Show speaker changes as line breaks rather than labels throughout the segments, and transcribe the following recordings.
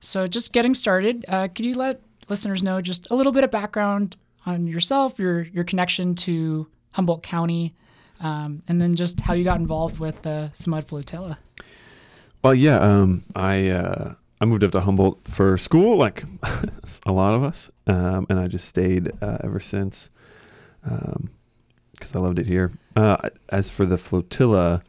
So just getting started, could you let listeners know just a little bit of background on yourself, your connection to Humboldt County, and then just how you got involved with the Samud Flotilla?
Well, yeah, I moved up to Humboldt for school, like a lot of us, and I just stayed ever since because I loved it here. As for the flotilla,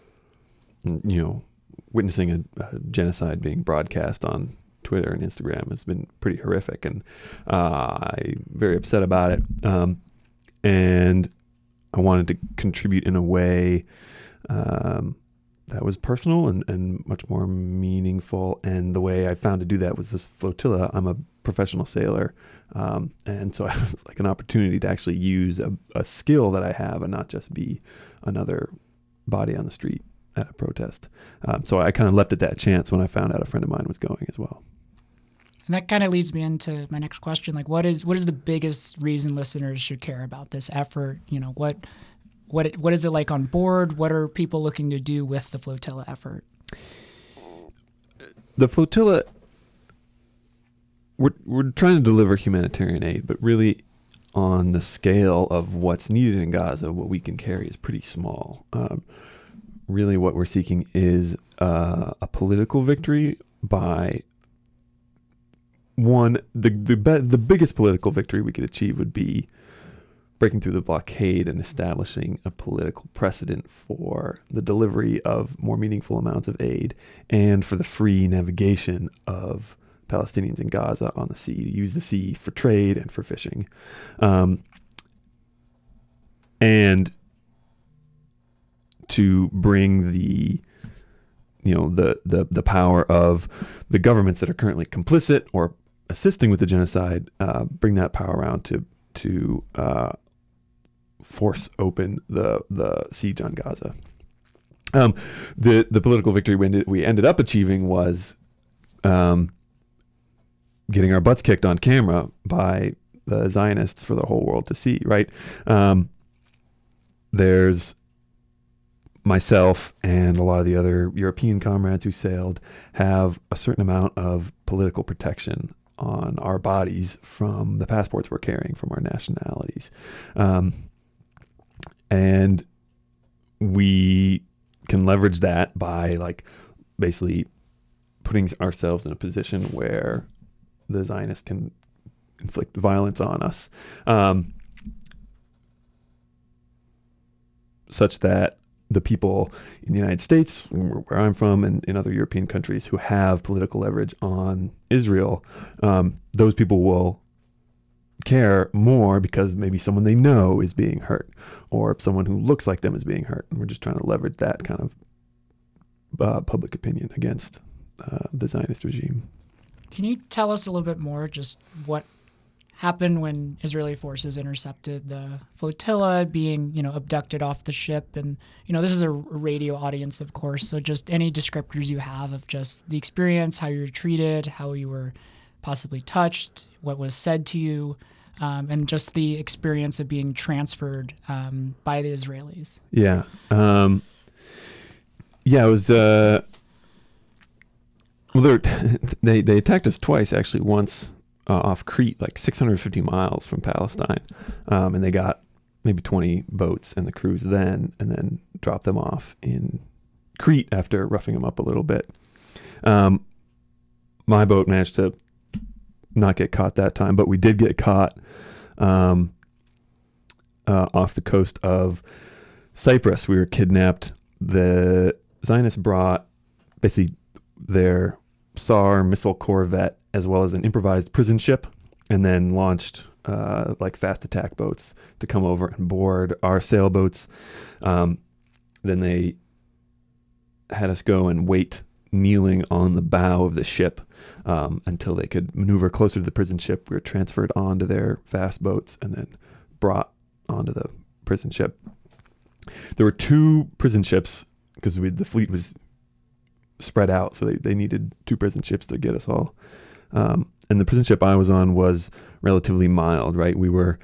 witnessing a genocide being broadcast on Twitter and Instagram has been pretty horrific, and I'm very upset about it. And I wanted to contribute in a way that was personal and much more meaningful. And the way I found to do that was this flotilla. I'm a professional sailor. And so it was like an opportunity to actually use a skill that I have and not just be another body on the street at a protest. So I kind of leapt at that chance when I found out a friend of mine was going as well.
And that kind of leads me into my next question. Like, what is the biggest reason listeners should care about this effort? What is it like on board? What are people looking to do with the flotilla effort?
The flotilla, we're trying to deliver humanitarian aid, but really on the scale of what's needed in Gaza, what we can carry is pretty small. Really what we're seeking is a political victory by the biggest political victory we could achieve would be breaking through the blockade and establishing a political precedent for the delivery of more meaningful amounts of aid and for the free navigation of Palestinians in Gaza on the sea, to use the sea for trade and for fishing. And to bring the power of the governments that are currently complicit or assisting with the genocide, bring that power around to force open the siege on Gaza. The political victory we ended up achieving was getting our butts kicked on camera by the Zionists for the whole world to see, right? There's myself and a lot of the other European comrades who sailed have a certain amount of political protection on our bodies from the passports we're carrying, from our nationalities. And we can leverage that by basically putting ourselves in a position where the Zionists can inflict violence on us, such that the people in the United States, where I'm from, and in other European countries who have political leverage on Israel, those people will care more because maybe someone they know is being hurt, or someone who looks like them is being hurt. And we're just trying to leverage that kind of public opinion against the Zionist regime.
Can you tell us a little bit more just what happened when Israeli forces intercepted the flotilla being, abducted off the ship? And, this is a radio audience, of course, so just any descriptors you have of just the experience, how you were treated, how you were possibly touched, what was said to you, and just the experience of being transferred by the Israelis.
Yeah. It was... they attacked us twice, actually. Once off Crete, 650 miles from Palestine, and they got maybe 20 boats and the crews and then dropped them off in Crete after roughing them up a little bit. My boat managed to not get caught that time, but we did get caught off the coast of Cyprus. We were kidnapped. The Zionists brought basically their SAR missile corvette as well as an improvised prison ship, and then launched fast attack boats to come over and board our sailboats. Then they had us go and wait kneeling on the bow of the ship until they could maneuver closer to the prison ship. We were transferred onto their fast boats and then brought onto the prison ship. There were two prison ships because the fleet was spread out, so they needed two prison ships to get us all. And the prison ship I was on was relatively mild, right? We were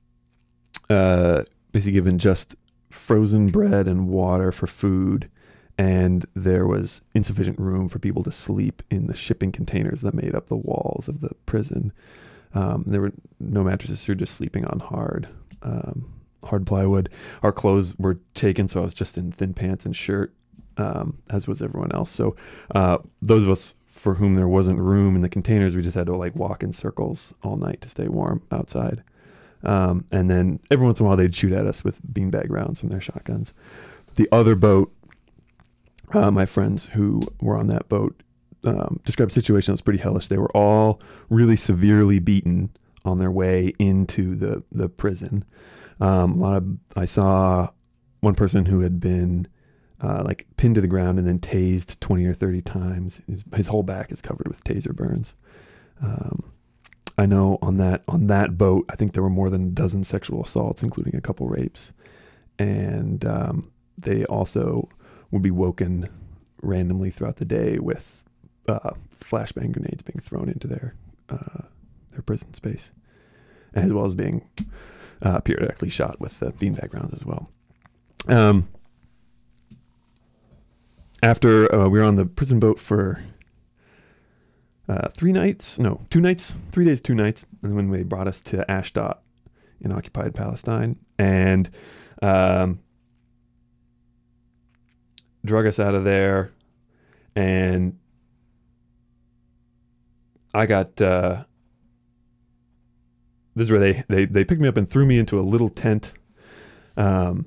basically given just frozen bread and water for food, and there was insufficient room for people to sleep in the shipping containers that made up the walls of the prison. There were no mattresses, so you're just sleeping on hard plywood. Our clothes were taken, so I was just in thin pants and shirt, as was everyone else. So those of us for whom there wasn't room in the containers, we just had to like walk in circles all night to stay warm outside. And then every once in a while they'd shoot at us with beanbag rounds from their shotguns. The other boat, my friends who were on that boat described a situation that was pretty hellish. They were all really severely beaten on their way into the prison. I saw one person who had been like pinned to the ground and then tased 20 or 30 times. His whole back is covered with taser burns. I know on that boat, I think there were more than a dozen sexual assaults, including a couple rapes. And they also would be woken randomly throughout the day with flashbang grenades being thrown into their prison space, as well as being periodically shot with beanbag rounds as well. After we were on the prison boat for 3 days, 2 nights, and when they brought us to Ashdod in occupied Palestine, and drug us out of there, and I got this is where they picked me up and threw me into a little tent, and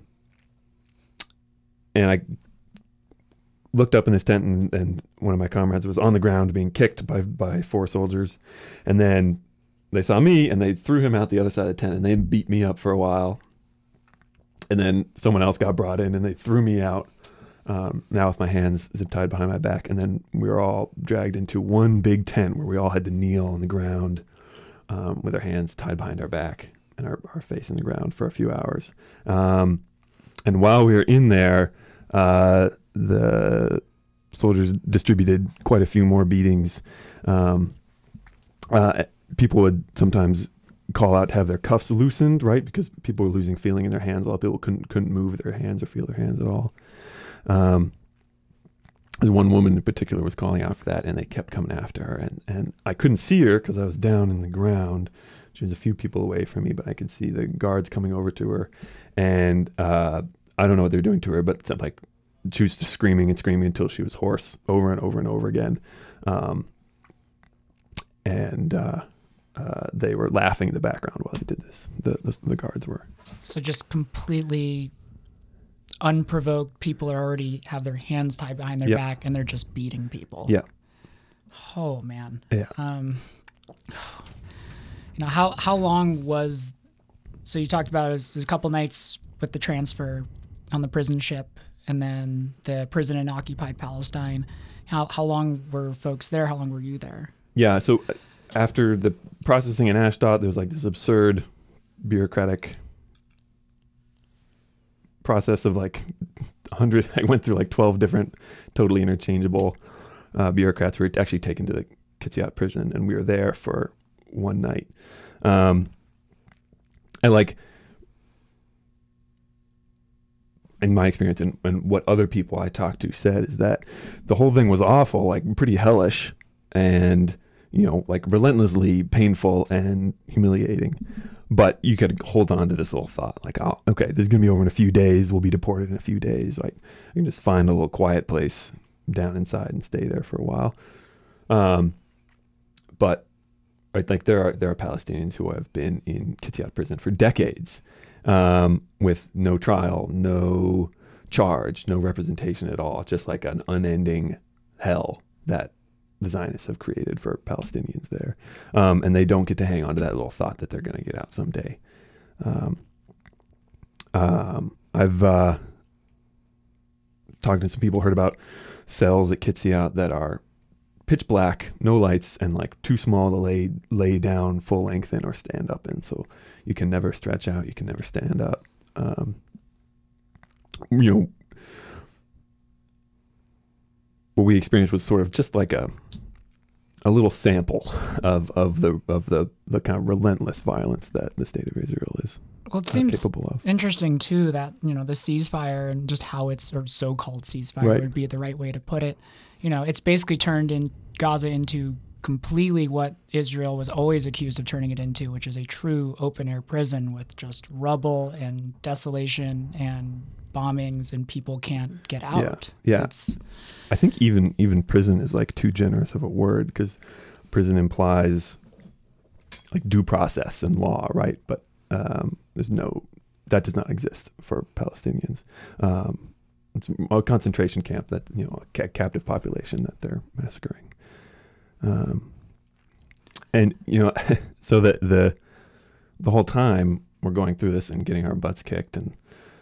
I looked up in this tent, and one of my comrades was on the ground being kicked by 4 soldiers, and then they saw me and they threw him out the other side of the tent, and they beat me up for a while, and then someone else got brought in and they threw me out, now with my hands zip tied behind my back, and then we were all dragged into one big tent where we all had to kneel on the ground with our hands tied behind our back and our face in the ground for a few hours. And while we were in there, the soldiers distributed quite a few more beatings. People would sometimes call out to have their cuffs loosened, right? Because people were losing feeling in their hands. A lot of people couldn't move their hands or feel their hands at all. One woman in particular was calling out for that, and they kept coming after her. And I couldn't see her because I was down in the ground. She was a few people away from me, but I could see the guards coming over to her. And I don't know what they're doing to her, but like she was just screaming and screaming until she was hoarse over and over and over again. They were laughing in the background while they did this. The guards were.
So just completely unprovoked, people are already have their hands tied behind their back and they're just beating people.
Yeah.
Oh man.
Yeah.
How long was, so you talked about it was a couple nights with the transfer on the prison ship and then the prison in occupied Palestine. How long were folks there? How long were you there?
Yeah. So after the processing in Ashdod, there was like this absurd bureaucratic process of like 100. I went through like 12 different totally interchangeable bureaucrats who were actually taken to the Kitzayat prison, and we were there for one night. And like, in my experience and what other people I talked to said is that the whole thing was awful, like pretty hellish and, like relentlessly painful and humiliating. But you could hold on to this little thought, like, oh, okay, this is going to be over in a few days. We'll be deported in a few days. Like, I can just find a little quiet place down inside and stay there for a while. But I think there are Palestinians who have been in Kitzayat prison for decades, with no trial, no charge, no representation at all, just like an unending hell that the Zionists have created for Palestinians there. And they don't get to hang on to that little thought that they're going to get out someday. I've talked to some people, heard about cells at Kitzayat that are pitch black, no lights, and like too small to lay down full length in or stand up in. So you can never stretch out, you can never stand up. What we experienced was sort of just like a a little sample of the kind of relentless violence that the state of Israel is
Well, it seems
capable of.
interesting too that the ceasefire and just how it's, or so-called ceasefire
Right.
would be the right way to put it. It's basically turned in Gaza into completely what Israel was always accused of turning it into, which is a true open-air prison with just rubble and desolation and bombings, and people can't get out.
Yeah.
It's,
I think even prison is like too generous of a word, because prison implies like due process and law, right? But that does not exist for Palestinians. It's a concentration camp that a captive population that they're massacring. And so that the whole time we're going through this and getting our butts kicked and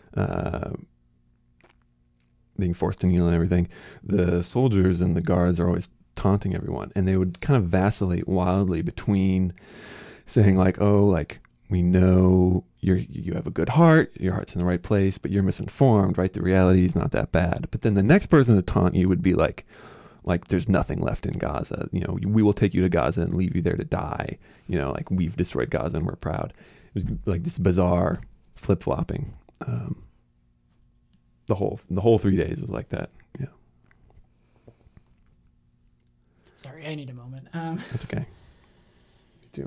being forced to kneel and everything, the soldiers and the guards are always taunting everyone, and they would kind of vacillate wildly between saying like, oh, like, we know you have a good heart, your heart's in the right place, but you're misinformed, right? The reality is not that bad. But then the next person to taunt you would be like there's nothing left in Gaza. We will take you to Gaza and leave you there to die. Like, we've destroyed Gaza and we're proud. It was like this bizarre flip-flopping. The whole 3 days was like that. Yeah.
sorry, I need a moment.
That's okay. Me too.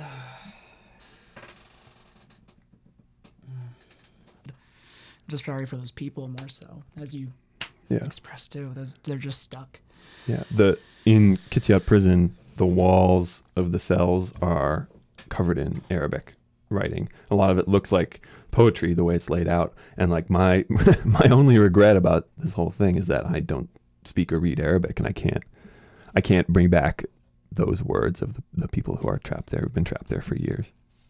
Just sorry for those people more so, as you expressed too. They're just stuck.
Yeah. In Kityat prison, the walls of the cells are covered in Arabic writing. A lot of it looks like poetry the way it's laid out. And like my only regret about this whole thing is that I don't speak or read Arabic, and I can't bring back those words of the people who are trapped there, who've been trapped there for years.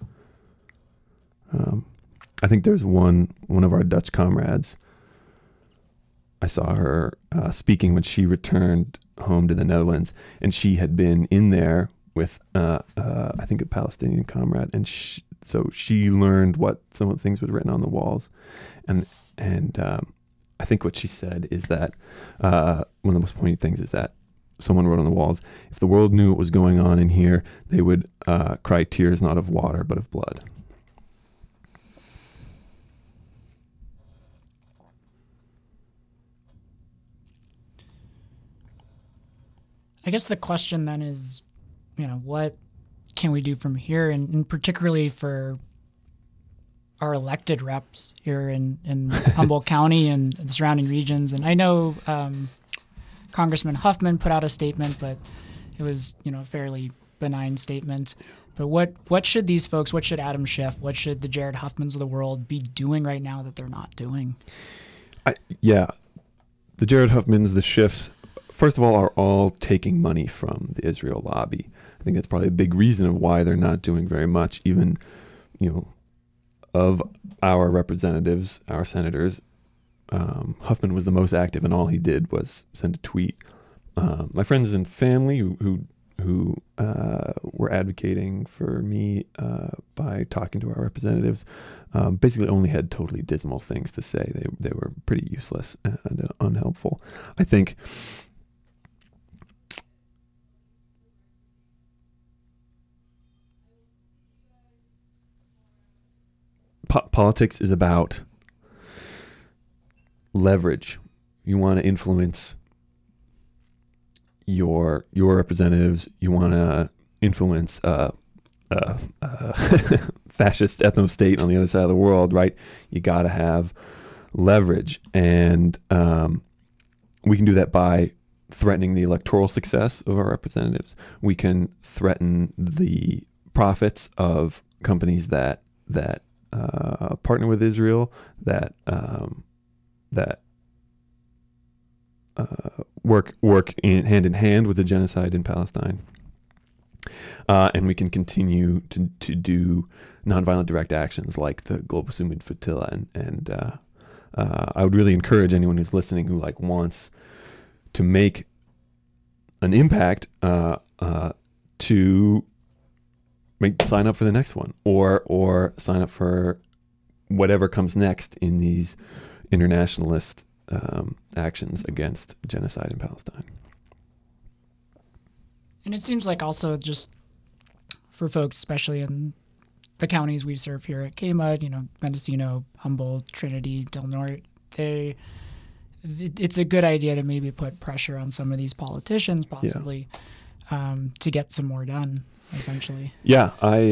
I think there's one of our Dutch comrades. I saw her speaking when she returned home to the Netherlands, and she had been in there with I think a Palestinian comrade, and so she learned what some of the things was written on the walls, and I think what she said is that one of the most poignant things is that someone wrote on the walls, if the world knew what was going on in here, they would cry tears not of water but of blood.
I guess the question then is, what can we do from here, and particularly for our elected reps here in Humboldt County and the surrounding regions. And I know Congressman Huffman put out a statement, but it was a fairly benign statement. But what should these folks, what should Adam Schiff, what should the Jared Huffmans of the world be doing right now that they're not doing?
The Jared Huffmans, the Schiffs, first of all, are all taking money from the Israel lobby. I think that's probably a big reason of why they're not doing very much. Even, of our representatives, our senators, Huffman was the most active, and all he did was send a tweet. My friends and family who were advocating for me by talking to our representatives basically only had totally dismal things to say. They were pretty useless and unhelpful. I think politics is about leverage. You want to influence your representatives. You want to influence fascist ethno state on the other side of the world, right? You got to have leverage, and we can do that by threatening the electoral success of our representatives. We can threaten the profits of companies that partner with Israel, that work hand in hand with the genocide in Palestine, and we can continue to do nonviolent direct actions like the Global Sumud Flotilla, and I would really encourage anyone who's listening who wants to make an impact to sign up for the next one, or sign up for whatever comes next in these internationalist actions against genocide in Palestine.
And it seems like also just for folks, especially in the counties we serve here at KMUD, Mendocino, Humboldt, Trinity, Del Norte, it's a good idea to maybe put pressure on some of these politicians, possibly, to get some more done. Essentially,
yeah.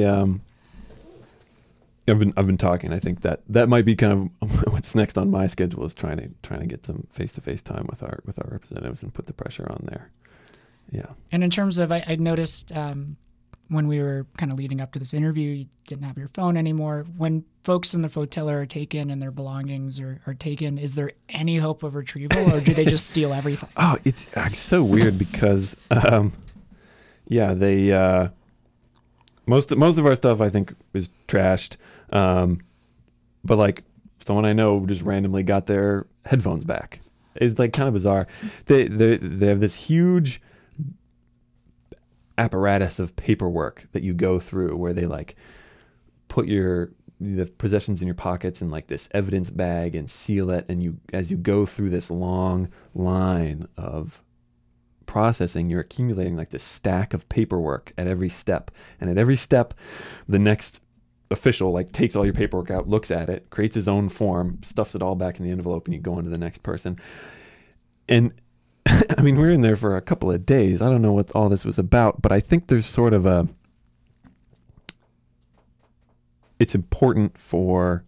I've been talking. I think that might be kind of what's next on my schedule is trying to get some face-to-face time with our representatives and put the pressure on there. Yeah.
And in terms of, I noticed when we were kind of leading up to this interview, you didn't have your phone anymore. When folks in the flotilla are taken and their belongings are taken, is there any hope of retrieval, or do they just steal everything?
Oh, it's so weird because, they most of our stuff I think is trashed, but like someone I know just randomly got their headphones back. It's like kind of bizarre. They have this huge apparatus of paperwork that you go through where they like put the possessions in your pockets in like this evidence bag and seal it, and as you go through this long line of processing, you're accumulating like this stack of paperwork at every step, and at every step the next official like takes all your paperwork out, looks at it, creates his own form, stuffs it all back in the envelope, and you go on to the next person. And I mean, we were in there for a couple of days. I don't know what all this was about, but I think there's sort of it's important for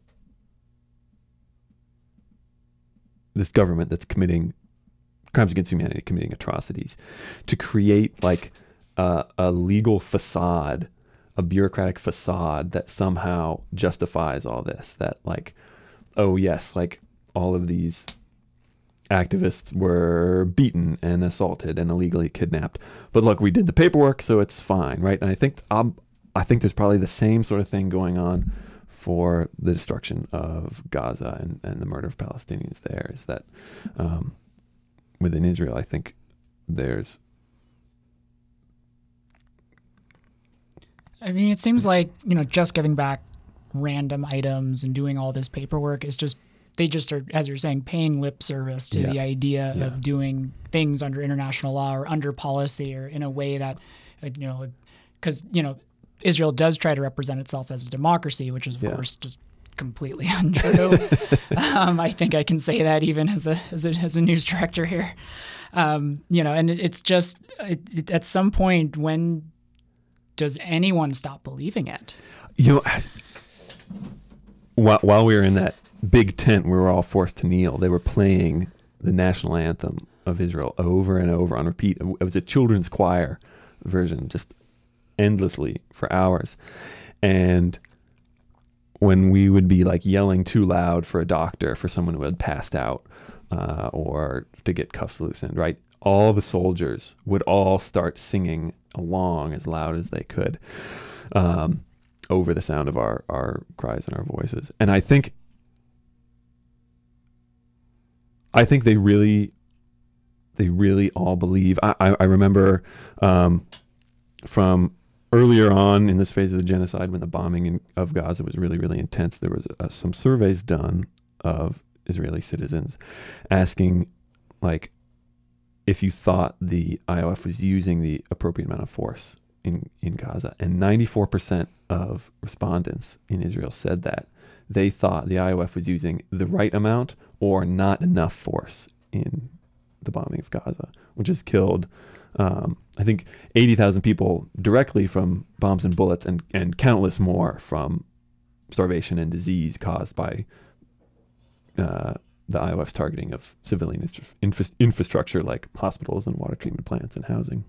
this government that's committing crimes against humanity, committing atrocities, to create like a legal facade, a bureaucratic facade that somehow justifies all this. That like, oh yes, like all of these activists were beaten and assaulted and illegally kidnapped, but look, we did the paperwork, so it's fine, right? And I think there's probably the same sort of thing going on for the destruction of Gaza and the murder of Palestinians there. Is that within Israel, I think there's.
I mean, it seems like just giving back random items and doing all this paperwork is just. They just are, as you're saying, paying lip service to the idea of doing things under international law or under policy or in a way that, because, Israel does try to represent itself as a democracy, which is, of course, just completely untrue. I think I can say that even as a news director here. And it's just at some point, when does anyone stop believing it?
While we were in that big tent, we were all forced to kneel. They were playing the national anthem of Israel over and over on repeat. It was a children's choir version, just endlessly for hours. And when we would be like yelling too loud for a doctor, for someone who had passed out, or to get cuffs loosened, right? All the soldiers would all start singing along as loud as they could, over the sound of our cries and our voices. And I think they really all believe. I remember from earlier on in this phase of the genocide, when the bombing of Gaza was really, really intense, there was some surveys done of Israeli citizens asking, like, if you thought the IOF was using the appropriate amount of force in Gaza. And 94% of respondents in Israel said that they thought the IOF was using the right amount or not enough force in the bombing of Gaza, which has killed, I think, 80,000 people directly from bombs and bullets, and countless more from starvation and disease caused by the IOF's targeting of civilian infrastructure like hospitals and water treatment plants and housing.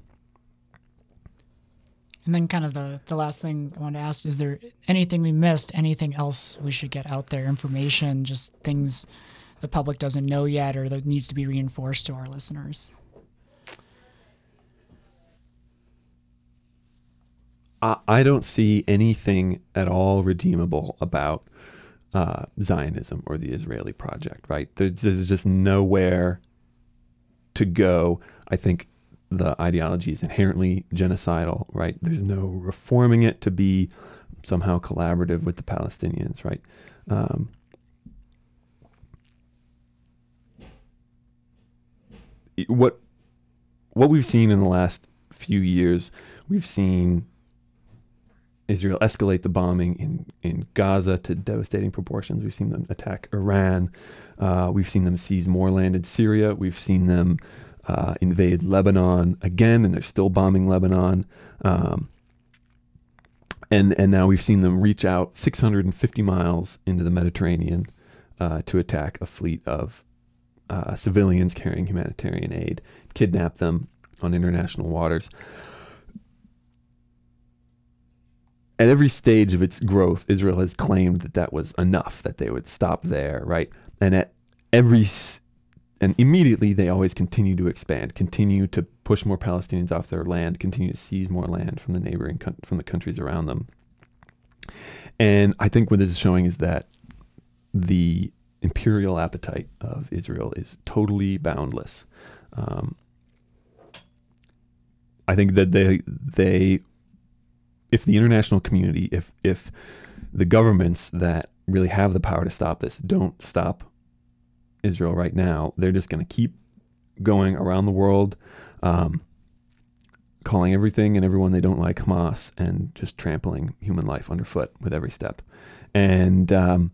And then kind of the last thing I wanted to ask, is there anything we missed, anything else we should get out there, information, just things the public doesn't know yet or that needs to be reinforced to our listeners?
I don't see anything at all redeemable about Zionism or the Israeli project, right? There's just nowhere to go. I think the ideology is inherently genocidal, right? There's no reforming it to be somehow collaborative with the Palestinians, right? What we've seen in the last few years, we've seen Israel escalate the bombing in Gaza to devastating proportions. We've seen them attack Iran. We've seen them seize more land in Syria. We've seen them invade Lebanon again, and they're still bombing Lebanon. And now we've seen them reach out 650 miles into the Mediterranean to attack a fleet of civilians carrying humanitarian aid, kidnap them on international waters. At every stage of its growth, Israel has claimed that that was enough, that they would stop there, right? And immediately they always continue to expand, continue to push more Palestinians off their land, continue to seize more land from from the countries around them. And I think what this is showing is that the imperial appetite of Israel is totally boundless. I think that they if the international community, if the governments that really have the power to stop this don't stop Israel right now, they're just going to keep going around the world, calling everything and everyone they don't like Hamas, and just trampling human life underfoot with every step. And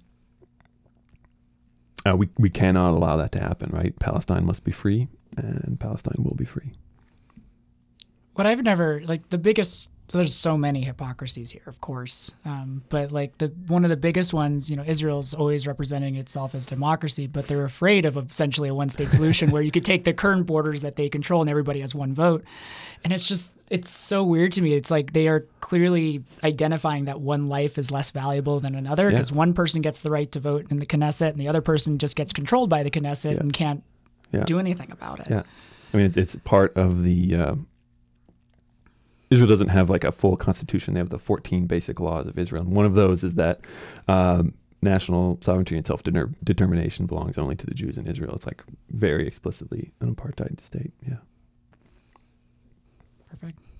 we cannot allow that to happen, right? Palestine must be free, and Palestine will be free.
What I've never, the biggest, there's so many hypocrisies here, of course. But one of the biggest ones, Israel's always representing itself as democracy, but they're afraid of essentially a one-state solution where you could take the current borders that they control and everybody has one vote. And it's so weird to me. It's like they are clearly identifying that one life is less valuable than another because one person gets the right to vote in the Knesset and the other person just gets controlled by the Knesset and can't do anything about it. Yeah.
I mean, it's part of the... Israel doesn't have a full constitution. They have the 14 basic laws of Israel. And one of those is that national sovereignty and self-determination belongs only to the Jews in Israel. It's very explicitly an apartheid state. Yeah.
Perfect.